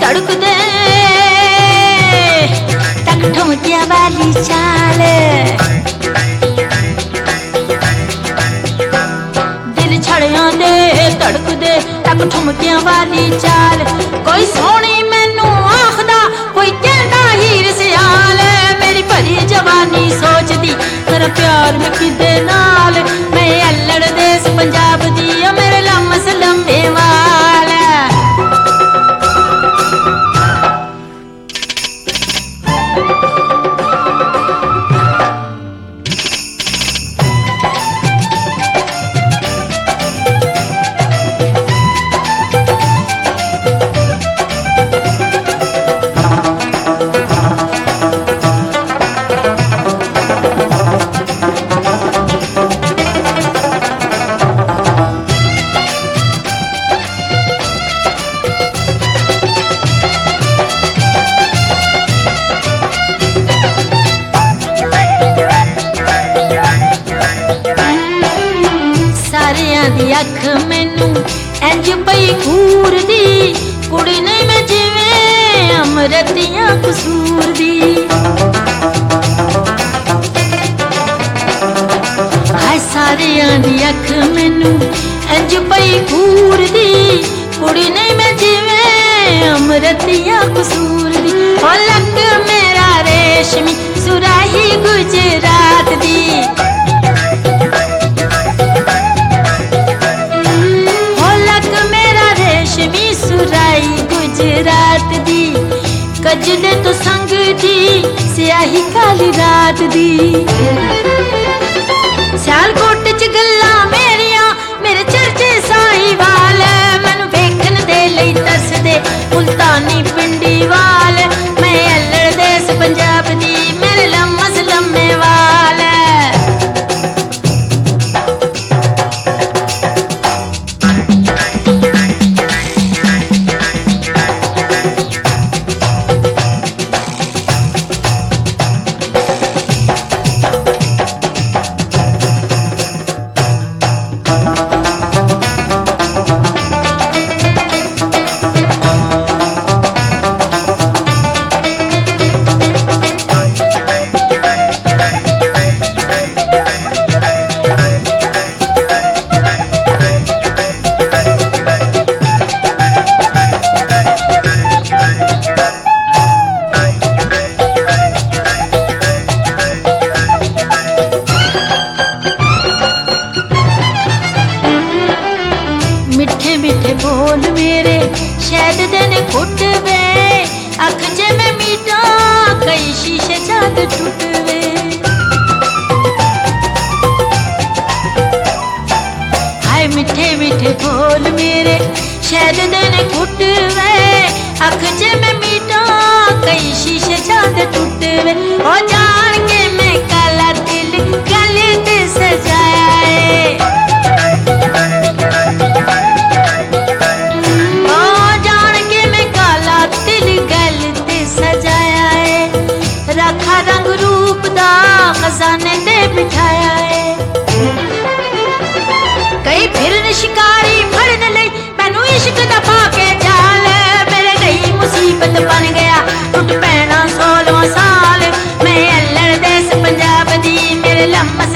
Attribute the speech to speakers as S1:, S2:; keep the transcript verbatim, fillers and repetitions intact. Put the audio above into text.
S1: तड़कदे तक ठुमकिया वाली चाल, दिल छड़िया दे तड़कदे तक ठुमकिया वाली चाल। कोई सोनी मैनू आखदा, कोई कहता हीर सियाल, मेरी भरी जवानी सोचदी तेरा प्यार मैं किदे नाल। मैं अल्लड़ देस पंजाब दी, मेरे लम्स लंबे वाल। अख मैनू इंज पई घूर दी, कुड़ी नहीं मैं जिवें अमरतियां कसूर दी। हाय सारियां दी अख मैनू इंज पई घूर दी, कुड़ी नहीं मैं जिवें अमरतियां कसूर दी। ओ लक मेरा रेशमी सुराही गुजरात दी, गुजरात दी। कजले तो संग दी स्याही काली रात दी। सियालकोट च गल्लां मेरियां मेरे चर्चे साहिवाल, मैनू वेखण दे लई तरसदे मुल्तानी पिंडी वाल। मैं अल्लड़ देस पंजाब दी, मेरे लम्मस लम्मे वाल। मिठे मिठे बोल मेरे शहद दिन फुट वे, अख जे मैं मीठा कई शीशे चांद टूट वे। हाय मिठे मिठे बोल मेरे शहद दिन फुट वे, अख जे मैं मीठा कई शीशे चांद टूट वे। ओ जान के मैं काला दिल गले ते सजाया है, रखा रंग रूप दा खजाने दे बिठाया है। कई फिरन शिकारी फड़न लई मैनू इश्क दा पाके जाल, मेरे गई मुसीबत बन गया टुट पैना सोलवा साल। मैं अल्लड़ देस पंजाब दी, मेरे लम्मा